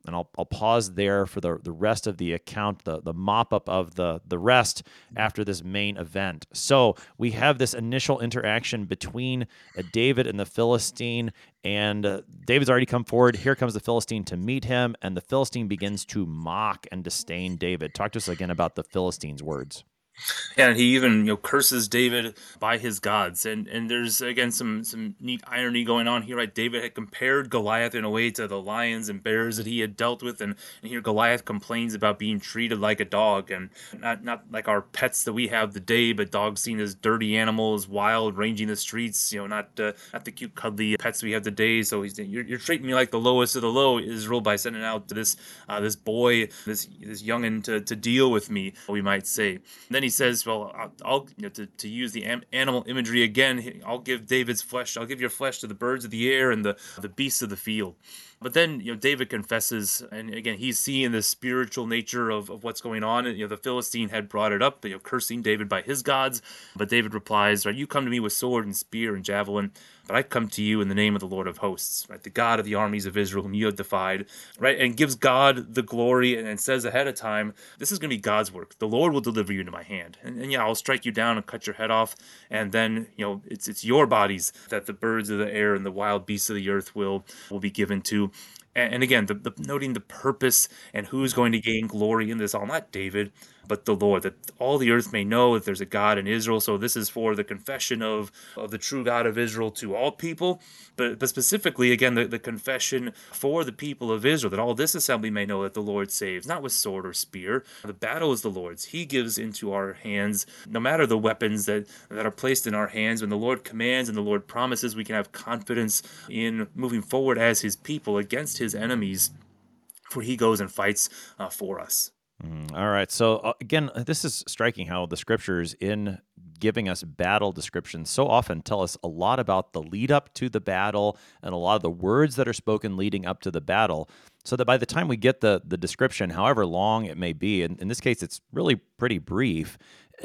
And I'll, I'll pause there for the, the rest of the account, the, the mop-up of the, the rest after this main event. So we have this initial interaction between uh, David and the Philistine, and uh, David's already come forward. Here comes the Philistine to meet him, and the Philistine begins to mock and disdain David. Talk to us again about the Philistine's words. And he even, you know, curses David by his gods. And and there's, again, some some neat irony going on here, right? David had compared Goliath in a way to the lions and bears that he had dealt with. And, and here Goliath complains about being treated like a dog, and not, not like our pets that we have today, but dogs seen as dirty animals, wild, ranging the streets, you know, not uh, not the cute, cuddly pets we have today. So he's you're, you're treating me like the lowest of the low, Israel, by sending out this uh, this boy, this this youngin to, to deal with me, we might say. And then he says, well, I'll, I'll you know, to, to use the am- animal imagery again, I'll give David's flesh, I'll give your flesh to the birds of the air and the, the beasts of the field. But then, you know, David confesses, and again, he's seeing the spiritual nature of, of what's going on. And, you know, the Philistine had brought it up, you know, cursing David by his gods. But David replies, right, you come to me with sword and spear and javelin, but I come to you in the name of the Lord of hosts, right, the God of the armies of Israel, whom you have defied, right, and gives God the glory, and, and says ahead of time, this is going to be God's work. The Lord will deliver you into my hand. And, and yeah, I'll strike you down and cut your head off. And then, you know, it's it's your bodies that the birds of the air and the wild beasts of the earth will, will be given to. And again, the, the, noting the purpose and who's going to gain glory in this all, not David, but the Lord, that all the earth may know that there's a God in Israel. So this is for the confession of, of the true God of Israel to all people, but, but specifically, again, the, the confession for the people of Israel, that all this assembly may know that the Lord saves, not with sword or spear. The battle is the Lord's. He gives into our hands, no matter the weapons that, that are placed in our hands. When the Lord commands and the Lord promises, we can have confidence in moving forward as his people against his enemies, for he goes and fights uh, for us. Mm, all right. So uh, again, this is striking how the scriptures, in giving us battle descriptions, so often tell us a lot about the lead up to the battle and a lot of the words that are spoken leading up to the battle, so that by the time we get the the description, however long it may be, and in this case, it's really pretty brief,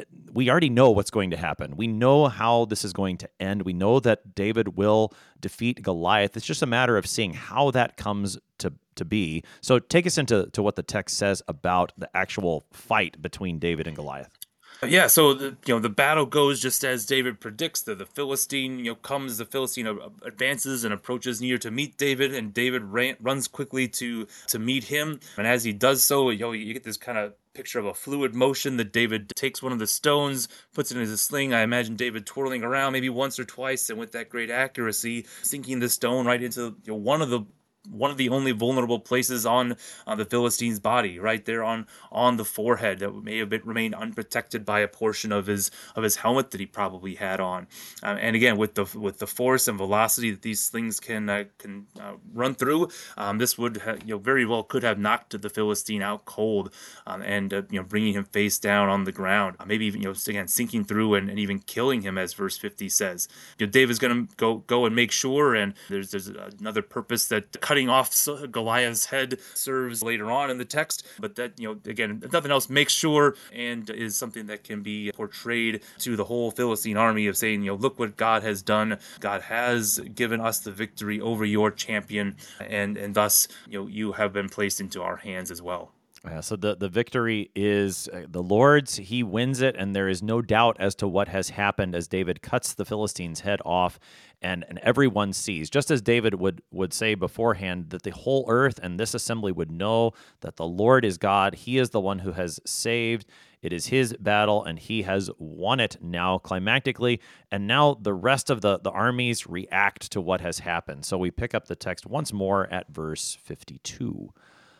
we already know what's going to happen. We know how this is going to end. We know that David will defeat Goliath. It's just a matter of seeing how that comes to, to be. So take us into to what the text says about the actual fight between David and Goliath. Yeah, so the, you know the battle goes just as David predicts. That the Philistine, you know, comes. The Philistine advances and approaches near to meet David, and David ran, runs quickly to to meet him. And as he does so, you know, you get this kind of picture of a fluid motion that David takes one of the stones, puts it in his sling. I imagine David twirling around maybe once or twice, and with that great accuracy, sinking the stone right into, you know, one of the one of the only vulnerable places on, on the Philistine's body, right there on on the forehead, that may have been, remained unprotected by a portion of his of his helmet that he probably had on. Uh, and again, with the with the force and velocity that these things can uh, can uh, run through, um, this would ha- you know very well could have knocked the Philistine out cold, um, and uh, you know bringing him face down on the ground, uh, maybe even you know again sinking through and, and even killing him, as verse fifty says. You know, David's going to go go and make sure, and there's there's another purpose that cutting off Goliath's head serves later on in the text, but that, you know, again, if nothing else, makes sure and is something that can be portrayed to the whole Philistine army of saying, you know, look what God has done. God has given us the victory over your champion, and and thus, you know, you have been placed into our hands as well. Yeah, so the, the victory is uh, the Lord's. He wins it, and there is no doubt as to what has happened as David cuts the Philistine's head off, and, and everyone sees, just as David would, would say beforehand, that the whole earth and this assembly would know that the Lord is God. He is the one who has saved. It is his battle, and he has won it now climactically, and now the rest of the, the armies react to what has happened. So we pick up the text once more at verse fifty-two.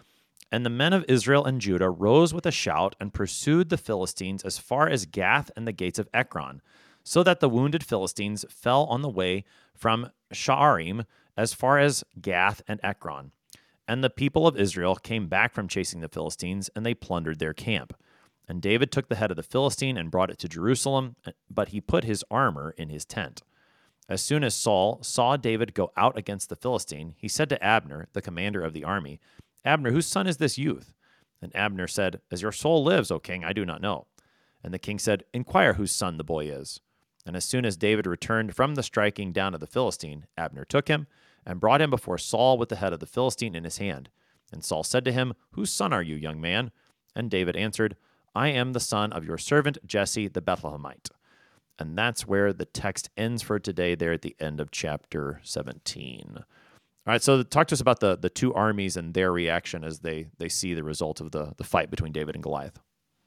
And the men of Israel and Judah rose with a shout and pursued the Philistines as far as Gath and the gates of Ekron, so that the wounded Philistines fell on the way from Sha'arim as far as Gath and Ekron. And the people of Israel came back from chasing the Philistines, and they plundered their camp. And David took the head of the Philistine and brought it to Jerusalem, but he put his armor in his tent. As soon as Saul saw David go out against the Philistine, he said to Abner, the commander of the army, Abner, whose son is this youth? And Abner said, As your soul lives, O king, I do not know. And the king said, Inquire whose son the boy is. And as soon as David returned from the striking down of the Philistine, Abner took him and brought him before Saul with the head of the Philistine in his hand. And Saul said to him, "Whose son are you, young man?" And David answered, "I am the son of your servant Jesse the Bethlehemite." And that's where the text ends for today, there at the end of chapter seventeen. All right, so talk to us about the, the two armies and their reaction as they, they see the result of the, the fight between David and Goliath.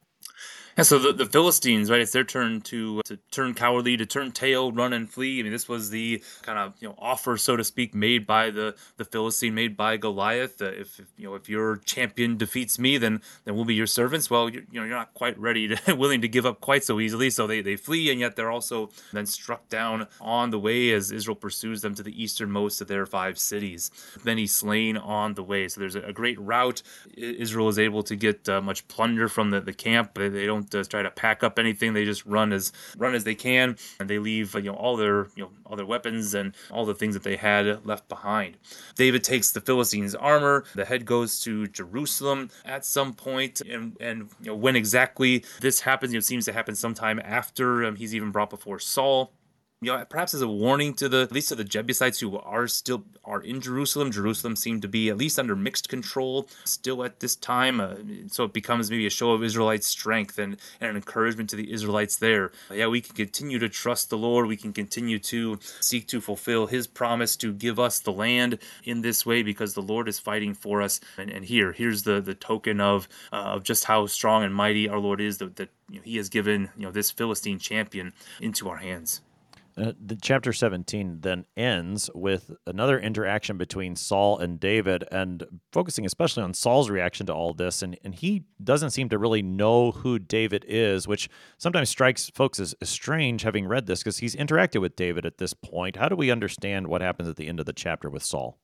And so the, the Philistines, right, it's their turn to to turn cowardly, to turn tail, run and flee. I mean, this was the kind of, you know, offer, so to speak, made by the, the Philistine, made by Goliath. Uh, if, if you know if your champion defeats me, then then we'll be your servants. Well, you, you know, you're not quite ready to willing to give up quite so easily. So they, they flee, and yet they're also then struck down on the way as Israel pursues them to the easternmost of their five cities. Many slain on the way. So there's a, a great rout. Israel is able to get uh, much plunder from the, the camp. They, they don't uh, try to pack up anything. They just run as run as they can, and they leave, you know, all their you know all their weapons and all the things that they had left behind. David takes the Philistines' armor. The head goes to Jerusalem at some point, and and you know when exactly this happens, you know, it seems to happen sometime after um, he's even brought before Saul. You know, perhaps as a warning to the, at least to the Jebusites who are still are in Jerusalem. Jerusalem seemed to be at least under mixed control still at this time. Uh, so it becomes maybe a show of Israelite strength and, and an encouragement to the Israelites there. Uh, yeah, we can continue to trust the Lord. We can continue to seek to fulfill his promise to give us the land in this way because the Lord is fighting for us. And, and here, here's the, the token of, uh, of just how strong and mighty our Lord is, that, that you know, he has given you know this Philistine champion into our hands. Uh, the chapter seventeen then ends with another interaction between Saul and David, and focusing especially on Saul's reaction to all this. And, and he doesn't seem to really know who David is, which sometimes strikes folks as, as strange, having read this, because he's interacted with David at this point. How do we understand what happens at the end of the chapter with Saul?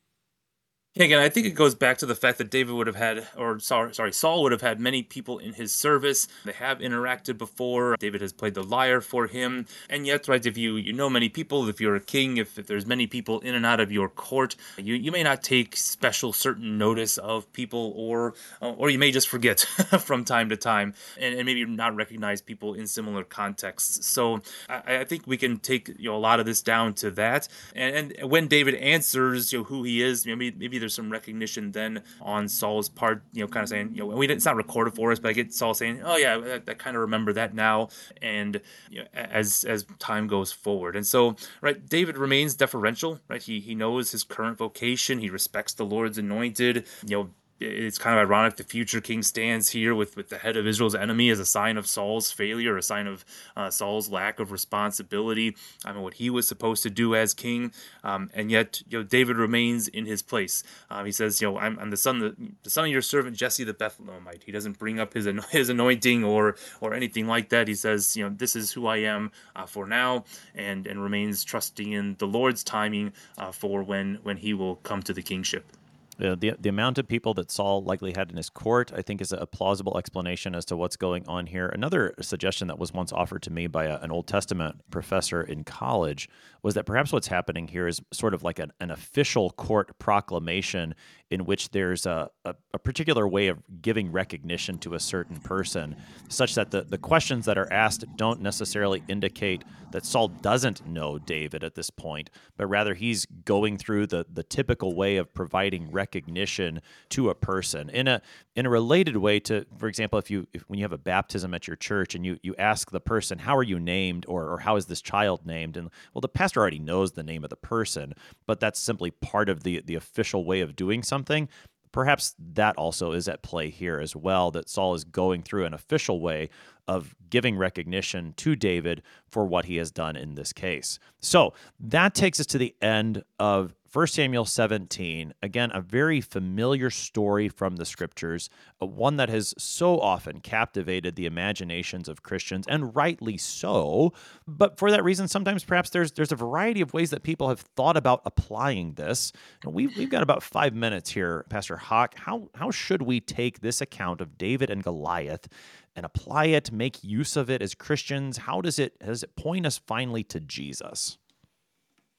Yeah, again, I think it goes back to the fact that David would have had, or sorry, sorry, Saul would have had many people in his service. They have interacted before. David has played the lyre for him. And yet, right, if you, you know many people, if you're a king, if, if there's many people in and out of your court, you, you may not take special certain notice of people, or or you may just forget from time to time, and, and maybe not recognize people in similar contexts. So I, I think we can take you know a lot of this down to that. And, and when David answers you know, who he is, maybe maybe there's some recognition then on Saul's part, you know, kind of saying, you know, we didn't, it's not recorded for us, but I get Saul saying, oh yeah, I, I kind of remember that now. And you know, as as time goes forward, and so right, David remains deferential, right? He he knows his current vocation. He respects the Lord's anointed. You know. It's kind of ironic the future king stands here with, with the head of Israel's enemy as a sign of Saul's failure, a sign of uh, Saul's lack of responsibility. I mean, what he was supposed to do as king, um, and yet you know David remains in his place. Um, he says, you know, I'm, I'm the son, the, the son of your servant Jesse the Bethlehemite. He doesn't bring up his his anointing or or anything like that. He says, you know, this is who I am uh, for now, and and remains trusting in the Lord's timing uh, for when when he will come to the kingship. Uh, the the amount of people that Saul likely had in his court, I think, is a plausible explanation as to what's going on here. Another suggestion that was once offered to me by a, an Old Testament professor in college was that perhaps what's happening here is sort of like an, an official court proclamation in which there's a, a, a particular way of giving recognition to a certain person, such that the, the questions that are asked don't necessarily indicate that Saul doesn't know David at this point, but rather he's going through the, the typical way of providing recognition to a person. In a in a related way to, for example, if you if, when you have a baptism at your church and you, you ask the person, how are you named, or, or how is this child named? And well, the pastor already knows the name of the person, but that's simply part of the, the official way of doing something. Perhaps that also is at play here as well, that Saul is going through an official way of giving recognition to David for what he has done in this case. So that takes us to the end of First Samuel seventeen. Again, a very familiar story from the scriptures, one that has so often captivated the imaginations of Christians, and rightly so. But for that reason, sometimes perhaps there's there's a variety of ways that people have thought about applying this. And we've, we've got about five minutes here, Pastor Hawk. How, how should we take this account of David and Goliath and apply it, make use of it as Christians? How does it, how does it point us finally to Jesus?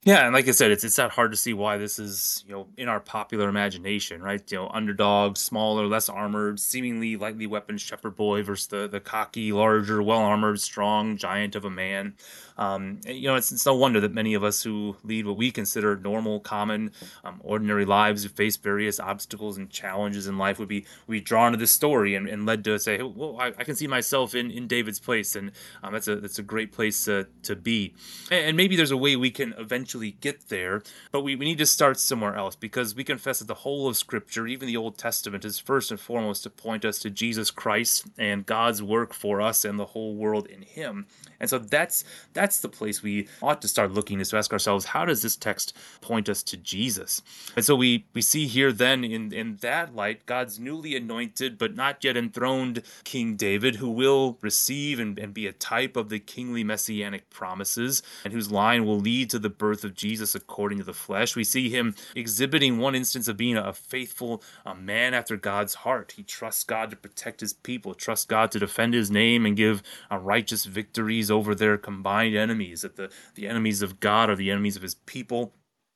Yeah, and like I said, it's it's not hard to see why this is, you know, in our popular imagination, right? You know, underdog, smaller, less armored, seemingly lightly weaponed shepherd boy versus the the cocky, larger, well armored, strong giant of a man. Um, and, you know, it's, it's no wonder that many of us who lead what we consider normal, common, um, ordinary lives, who face various obstacles and challenges in life, would be would be drawn to this story and, and led to say, well, I, I can see myself in, in David's place, and um, that's a that's a great place uh, to be. And, and maybe there's a way we can eventually get there, but we, we need to start somewhere else, because we confess that the whole of Scripture, even the Old Testament, is first and foremost to point us to Jesus Christ and God's work for us and the whole world in Him. And so that's that's the place we ought to start looking, is to ask ourselves, how does this text point us to Jesus? And so we we see here then in, in that light, God's newly anointed but not yet enthroned King David, who will receive and, and be a type of the kingly messianic promises, and whose line will lead to the birth of Jesus according to the flesh. We see him exhibiting one instance of being a faithful a man after God's heart. He trusts God to protect his people, trusts God to defend his name and give uh, righteous victories over their combined enemies, that the, the enemies of God are the enemies of his people,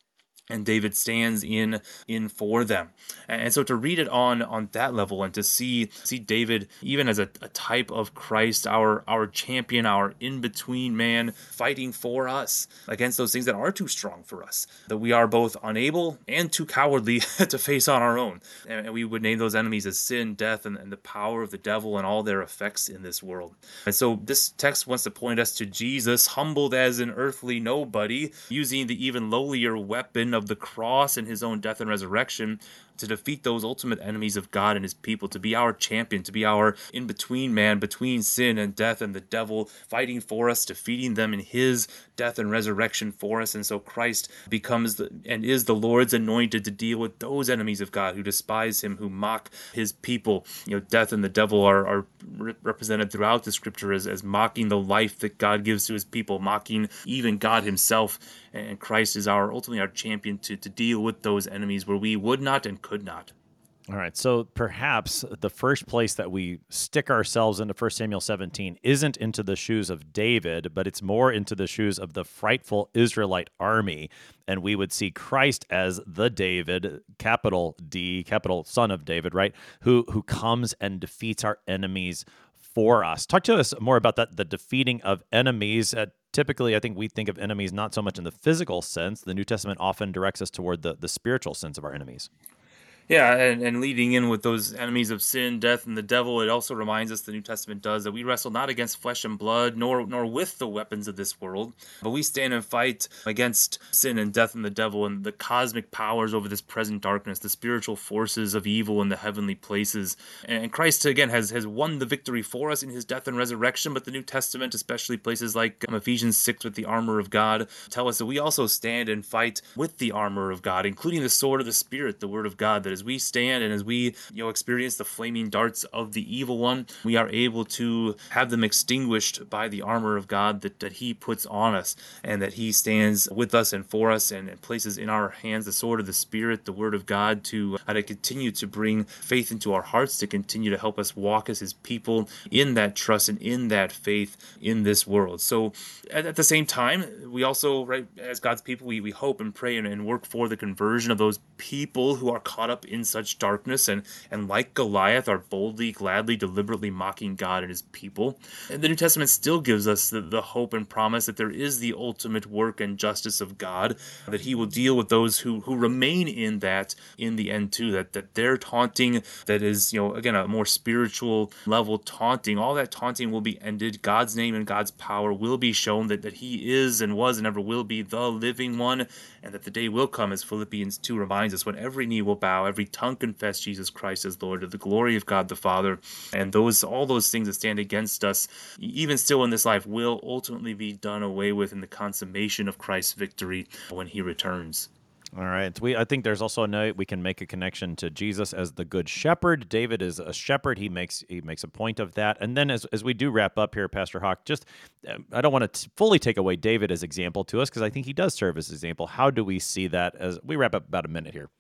and David stands in in for them. And so to read it on on that level, and to see see David even as a, a type of Christ, our our champion, our in-between man, fighting for us against those things that are too strong for us, that we are both unable and too cowardly to face on our own. And we would name those enemies as sin, death, and, and the power of the devil and all their effects in this world. And so this text wants to point us to Jesus, humbled as an earthly nobody, using the even lowlier weapon of of the cross and his own death and resurrection to defeat those ultimate enemies of God and his people, to be our champion, to be our in-between man between sin and death and the devil, fighting for us, defeating them in his death and resurrection for us. And so Christ becomes the, and is the Lord's anointed to deal with those enemies of God who despise him, who mock his people. You know, death and the devil are, are represented throughout the scripture as, as mocking the life that God gives to his people, mocking even God himself. And Christ is our ultimately our champion to, to deal with those enemies where we would not and could not. All right, so perhaps the first place that we stick ourselves into First Samuel seventeen isn't into the shoes of David, but it's more into the shoes of the frightful Israelite army, and we would see Christ as the David, capital D, capital Son of David, right, who who comes and defeats our enemies for us. Talk to us more about that, the defeating of enemies. Uh, typically, I think we think of enemies not so much in the physical sense. The New Testament often directs us toward the, the spiritual sense of our enemies. Yeah, and, and leading in with those enemies of sin, death, and the devil, it also reminds us, the New Testament does, that we wrestle not against flesh and blood, nor nor with the weapons of this world, but we stand and fight against sin and death and the devil and the cosmic powers over this present darkness, the spiritual forces of evil in the heavenly places. And Christ, again, has, has won the victory for us in his death and resurrection, but the New Testament, especially places like um, Ephesians six with the armor of God, tell us that we also stand and fight with the armor of God, including the sword of the Spirit, the word of God, that is as we stand and as we, you know, experience the flaming darts of the evil one, we are able to have them extinguished by the armor of God that, that he puts on us, and that he stands with us and for us, and, and places in our hands the sword of the Spirit, the word of God, to, uh, to continue to bring faith into our hearts, to continue to help us walk as his people in that trust and in that faith in this world. So at, at the same time, we also, right, as God's people, we, we hope and pray and, and work for the conversion of those people who are caught up in such darkness, and, and like Goliath, are boldly, gladly, deliberately mocking God and his people. And the New Testament still gives us the, the hope and promise that there is the ultimate work and justice of God, that he will deal with those who, who remain in that in the end too, that, that their taunting, that is, you know, again, a more spiritual level taunting, all that taunting will be ended. God's name and God's power will be shown, that, that he is and was and ever will be the living one, and that the day will come, as Philippians two reminds us, when every knee will bow, every tongue confess Jesus Christ as Lord, to the glory of God the Father. And those, all those things that stand against us, even still in this life, will ultimately be done away with in the consummation of Christ's victory when he returns. All right. We, I think there's also a note we can make a connection to Jesus as the good shepherd. David is a shepherd. He makes he makes a point of that. And then as as we do wrap up here, Pastor Hawk, just I don't want to fully take away David as example to us, because I think he does serve as example. How do we see that as we wrap up about a minute here?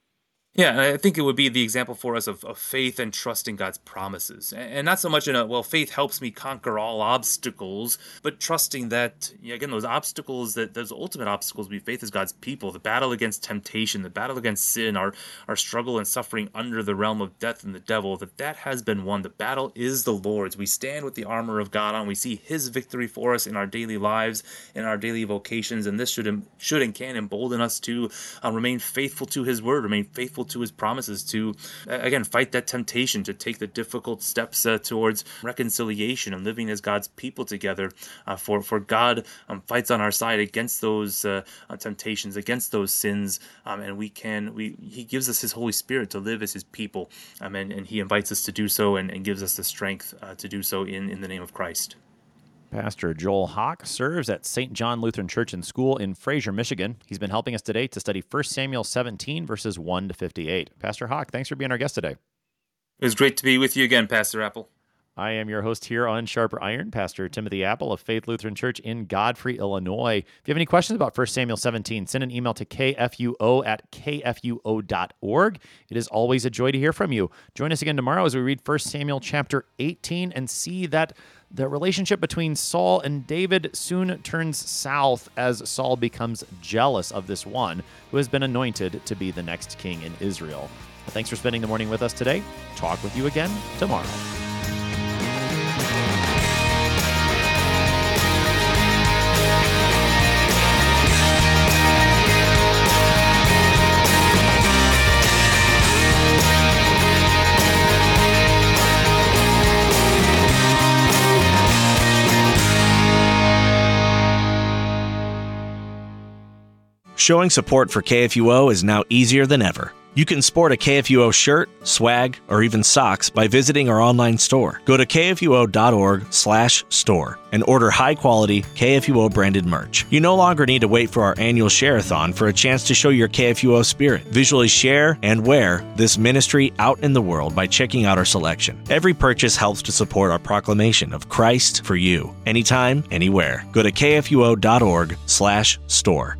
Yeah, and I think it would be the example for us of, of faith and trusting God's promises. And, and not so much in a, well, faith helps me conquer all obstacles, but trusting that, yeah, again, those obstacles, that those ultimate obstacles be faith as God's people, the battle against temptation, the battle against sin, our, our struggle and suffering under the realm of death and the devil, that that has been won. The battle is the Lord's. We stand with the armor of God on. We see his victory for us in our daily lives, in our daily vocations, and this should, should and can embolden us to uh, remain faithful to his word, remain faithful to his promises, to uh, again fight that temptation, to take the difficult steps uh, towards reconciliation and living as God's people together. Uh, for for God um, fights on our side against those uh, uh, temptations, against those sins, um, and we can we He gives us His Holy Spirit to live as His people, um, and and He invites us to do so, and, and gives us the strength uh, to do so in in the name of Christ. Pastor Joel Hawk serves at Saint John Lutheran Church and School in Fraser, Michigan. He's been helping us today to study First Samuel seventeen, verses one to fifty-eight. Pastor Hawk, thanks for being our guest today. It was great to be with you again, Pastor Apple. I am your host here on Sharper Iron, Pastor Timothy Apple of Faith Lutheran Church in Godfrey, Illinois. If you have any questions about First Samuel seventeen, send an email to k f u o at k f u o dot org. It is always a joy to hear from you. Join us again tomorrow as we read First Samuel chapter eighteen and see that the relationship between Saul and David soon turns south as Saul becomes jealous of this one who has been anointed to be the next king in Israel. Thanks for spending the morning with us today. Talk with you again tomorrow. Showing support for K F U O is now easier than ever. You can sport a K F U O shirt, swag, or even socks by visiting our online store. Go to k f u o dot org slash store and order high-quality K F U O branded merch. You no longer need to wait for our annual share-a-thon for a chance to show your K F U O spirit. Visually share and wear this ministry out in the world by checking out our selection. Every purchase helps to support our proclamation of Christ for you, anytime, anywhere. Go to k f u o dot org slash store.